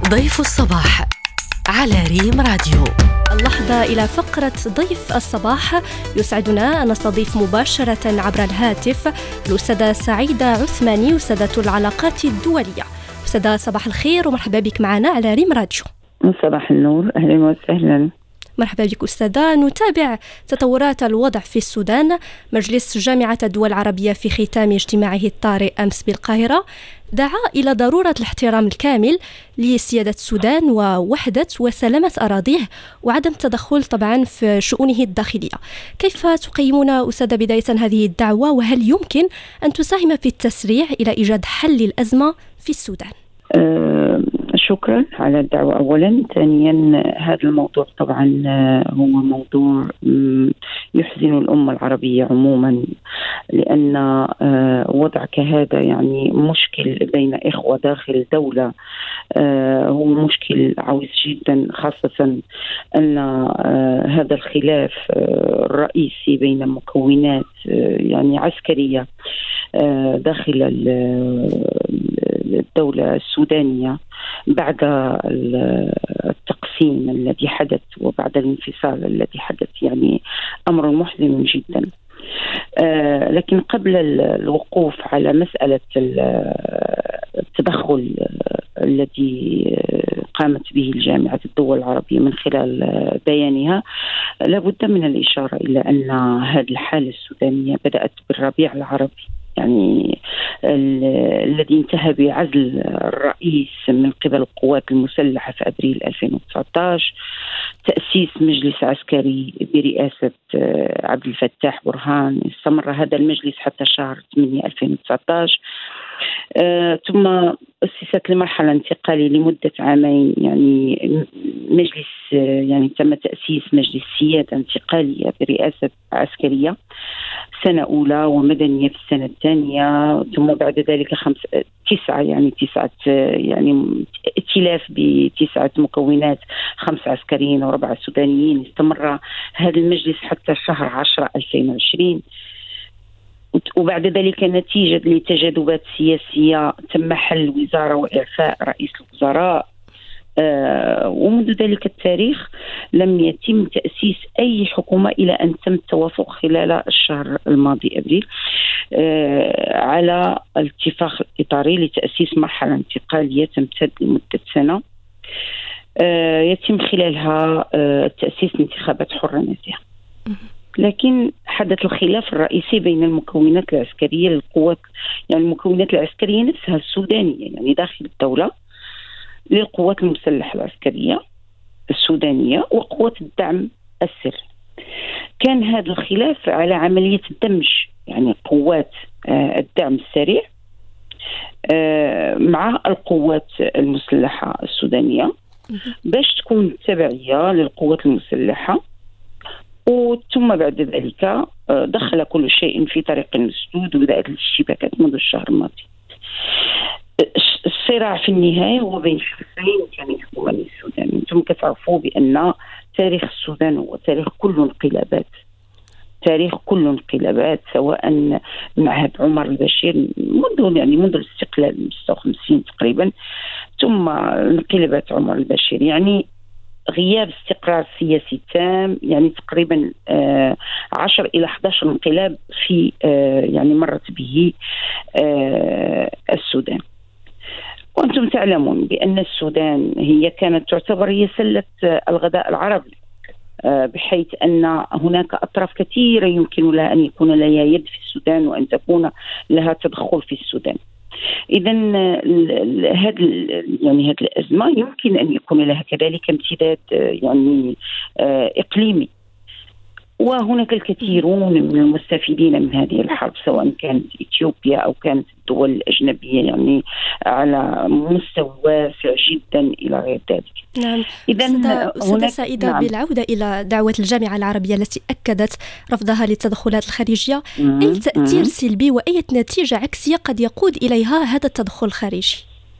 ضيف الصباح على ريم راديو. اللحظة إلى فقرة ضيف الصباح. يسعدنا أن نستضيف مباشرة عبر الهاتف الأستاذة سعيدة عثماني، أستاذة العلاقات الدولية. أستاذة صباح الخير ومرحبا بك معنا على ريم راديو. صباح النور، أهلا وسهلا. مرحبا بك أستاذة. نتابع تطورات الوضع في السودان. مجلس جامعة الدول العربية في ختام اجتماعه الطارئ أمس بالقاهرة دعا إلى ضرورة الاحترام الكامل لسيادة السودان ووحدة وسلامة أراضيه وعدم التدخل طبعا في شؤونه الداخلية. كيف تقيمون أستاذة بداية هذه الدعوة، وهل يمكن أن تساهم في التسريع إلى إيجاد حل الأزمة في السودان؟ شكرا على الدعوة أولا. ثانيا، هذا الموضوع طبعا هو موضوع يحزن الأمة العربية عموما، لأن وضع كهذا يعني مشكل بين إخوة داخل دولة، هو مشكل عويص جدا، خاصة أن هذا الخلاف الرئيسي بين مكونات يعني عسكرية داخل الدولة السودانية بعد التقسيم الذي حدث وبعد الانفصال الذي حدث، يعني أمر محزن جدا. لكن قبل الوقوف على مسألة التدخل الذي قامت به الجامعة الدول العربية من خلال بيانها، لابد من الإشارة إلى أن هذه الحالة السودانية بدأت بالربيع العربي، يعني الذي انتهى بعزل الرئيس من قبل القوات المسلحة في أبريل 2019، تأسيس مجلس عسكري برئاسة عبد الفتاح برهان. استمر هذا المجلس حتى شهر 8 2019، ثم أسست لمرحلة انتقالية لمدة عامين، يعني مجلس يعني تم تأسيس مجلس سيادة انتقالية برئاسة عسكرية سنة أولى ومدنية في السنة الثانية، ثم بعد ذلك تسعة يعني ائتلاف ب9 مكونات، 5 عسكريين و4 سودانيين. استمر هذا المجلس حتى شهر 10 2020، وبعد ذلك نتيجة لتجاذبات سياسية تم حل وزارة وإعفاء رئيس الوزراء، ومنذ ذلك التاريخ لم يتم تأسيس أي حكومة إلى أن تم التوافق خلال الشهر الماضي أبريل على الاتفاق الإطاري لتأسيس مرحلة انتقالية تمتد لمدة سنة يتم خلالها تأسيس انتخابات حرة نزيهة. لكن حدث الخلاف الرئيسي بين المكونات العسكرية للقوات، يعني المكونات العسكرية نفسها السودانية، يعني داخل الدولة، للقوات المسلحة العسكرية السودانية وقوات الدعم السري. كان هذا الخلاف على عملية الدمج، يعني قوات الدعم السريع مع القوات المسلحة السودانية باش تكون تبعية للقوات المسلحة، ثم بعد ذلك دخل كل شيء في طريق المسدود وبدأت الاشتباكات منذ الشهر الماضي. الصراع في النهاية هو بين شخصين كانوا يحكمان السودان. أنتم كتعرفوا بأن تاريخ السودان هو تاريخ كل انقلابات، سواء مع عهد عمر البشير منذ الاستقلال من 56 تقريبا، ثم انقلابات عمر البشير، يعني غياب استقرار سياسي تام، يعني تقريبا 10 إلى 11 انقلاب في يعني مرت به السودان. وأنتم تعلمون بأن السودان هي كانت تعتبر هي سلة الغذاء العربي، بحيث أن هناك أطراف كثيرة يمكن لها أن يكون لها يد في السودان وأن تكون لها تدخل في السودان. إذن هذه الأزمة يمكن أن يكون لها كذلك امتداد يعني إقليمي، وهناك الكثيرون من المستفيدين من هذه الحرب، سواء كانت إثيوبيا أو كانت الدول الأجنبية، يعني على مستوى واسع جدا إلى غير ذلك. نعم. أستاذة سعيدة، نعم. بالعودة إلى دعوة الجامعة العربية التي أكدت رفضها للتدخلات الخارجية، أي تأثير سلبي وأي نتيجة عكسية قد يقود إليها هذا التدخل الخارجي؟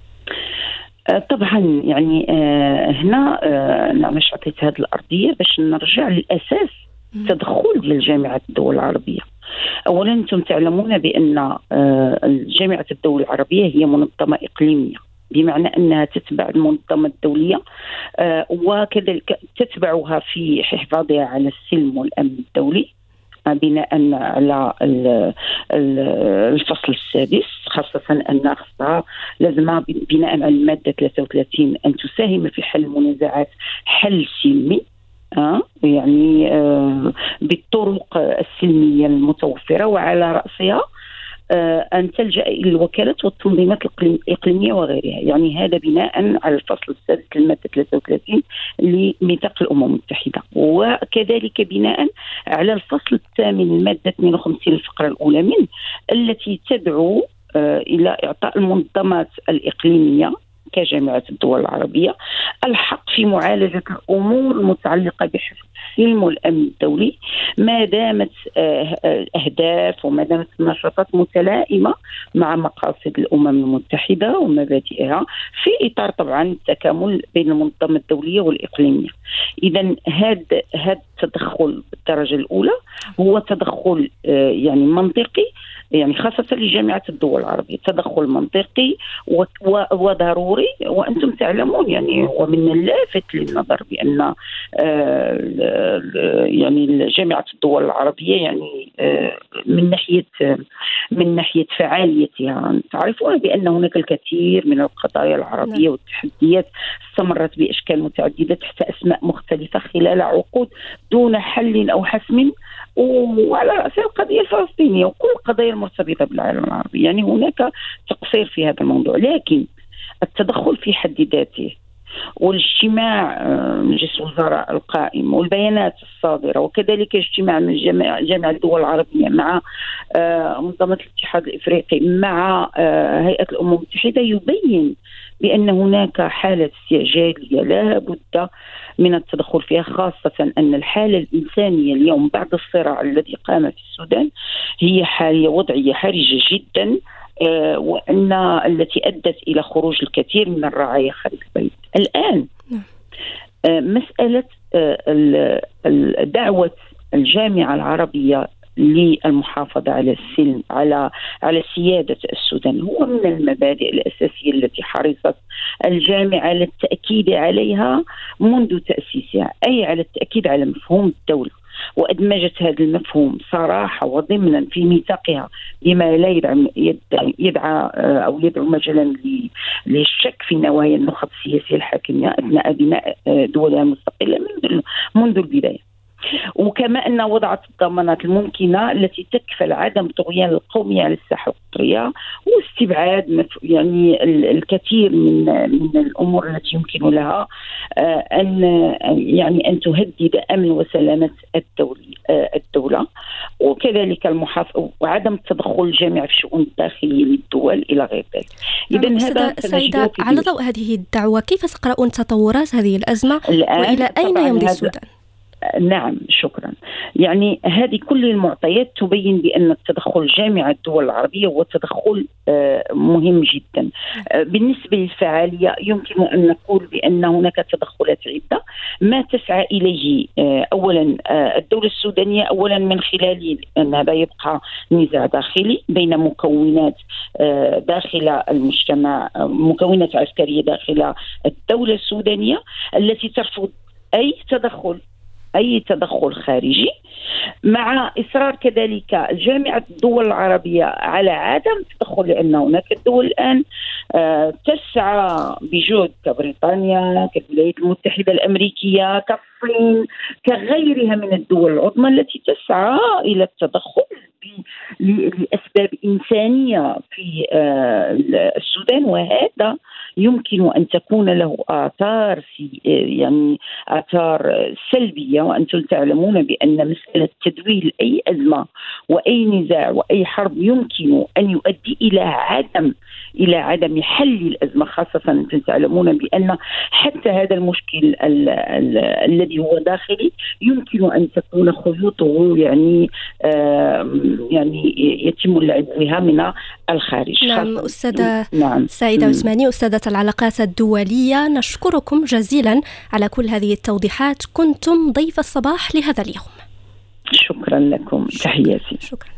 طبعا يعني هنا أنا مش عطيت هذه الأرضية باش نرجع للأساس تدخل ديال جامعة الدول العربية. أولا أنتم تعلمون بأن جامعة الدول العربية هي منظمة إقليمية، بمعنى أنها تتبع المنظمة الدولية وكذلك تتبعها في حفاظها على السلم والأمن الدولي بناء على الفصل السادس، خاصة أن خصها لازم بناء على المادة 33 أن تساهم في حل المنازعات حل سلمي يعني بالطرق السلمية المتوفرة، وعلى رأسها أن تلجأ إلى الوكالات والتنظيمات الإقليمية وغيرها. يعني هذا بناء على الفصل السادس للمادة 33 لميثاق الأمم المتحدة، وكذلك بناء على الفصل الثامن المادة 52 الفقرة الأولى منه التي تدعو إلى إعطاء المنظمات الإقليمية كجامعة الدول العربية الحق في معالجة الأمور المتعلقة بحفظ السلم والأمن الدولي ما دامت أهداف وما دامت النشاطات متلائمة مع مقاصد الأمم المتحدة ومبادئها في إطار طبعا التكامل بين المنظمة الدولية والإقليمية. إذن هذا التدخل بالدرجة الأولى هو تدخل يعني منطقي، يعني خاصة لجامعة الدول العربية تدخل منطقي وضروري. وأنتم تعلمون يعني ومن اللافت للنظر بأن يعني جامعة الدول العربية يعني من ناحية فعاليتها تعرفون بأن هناك الكثير من القضايا العربية والتحديات استمرت بأشكال متعددة تحت أسماء مختلفة خلال عقود دون حل أو حسم، وعلى رأسها القضية الفلسطينية وكل القضايا المرتبطة بالعالم العربي. يعني هناك تقصير في هذا الموضوع، لكن التدخل في حد ذاته والاجتماع مجلس الوزراء القائم والبيانات الصادرة وكذلك اجتماع من جامعة الدول العربية مع منظمة الاتحاد الإفريقي مع هيئة الأمم المتحدة يبين بأن هناك حالة استعجالية لا بد من التدخل فيها، خاصة أن الحالة الإنسانية اليوم بعد الصراع الذي قام في السودان هي حالة وضعية حرجة جدا، وأن التي أدت إلى خروج الكثير من الرعايا خارج البيت. الآن مسألة دعوة الجامعة العربية للمحافظة على السلم على سيادة السودان هو من المبادئ الأساسية التي حرصت الجامعة على التأكيد عليها منذ تأسيسها، أي على التأكيد على مفهوم الدولة، وأدمجت هذا المفهوم صراحة وضمنا في ميثاقها بما لا يدعى أو يدعو مجالا للشك في نوايا النخب السياسية الحاكمة أثناء بناء دولها المستقلة منذ البداية. وكما أن وضعت الضمانات الممكنة التي تكفل عدم طغيان القومية على الساحة القطرية واستبعاد يعني الكثير من الأمور التي يمكن لها أن تهدد أمن وسلامة الدولة، وكذلك المحافظة وعدم التدخل الجامع في الشؤون الداخلية للدول إلى غير ذلك. إذن هذا سيدة، على ضوء هذه الدعوة كيف ستقرؤون تطورات هذه الأزمة وإلى أين يمضي السودان؟ نعم شكرا. يعني هذه كل المعطيات تبين بأن التدخل جامعة الدول العربية هو تدخل مهم جدا. بالنسبة للفعالية يمكن أن نقول بأن هناك تدخلات عدة ما تسعى إليه أولا الدولة السودانية أولا من خلال أن هذا يبقى نزاع داخلي بين مكونات داخل المجتمع، مكونات عسكرية داخل الدولة السودانية التي ترفض أي تدخل خارجي، مع إصرار كذلك الجامعة الدول العربية على عدم التدخل، لأن هناك الدول الآن تسعى بجهد كبريطانيا كالولايات المتحدة الأمريكية كالصين كغيرها من الدول العظمى التي تسعى إلى التدخل لأسباب إنسانية في السودان، وهذا يمكن أن تكون له آثار سلبية. وأنتم تعلمون بأن مسألة تدويل أي أزمة وأي نزاع وأي حرب يمكن أن يؤدي إلى عدم حل الأزمة، خاصة أنتم تعلمون بأن حتى هذا المشكل الذي هو داخلي يمكن أن تكون خيوطه يعني يتم اللعب بها من الخارج. نعم أستاذة سعيدة عثماني، أستاذة العلاقات الدولية، نشكركم جزيلا على كل هذه التوضيحات، كنتم ضيف الصباح لهذا اليوم. شكرا لكم، تحياتي. شكرا.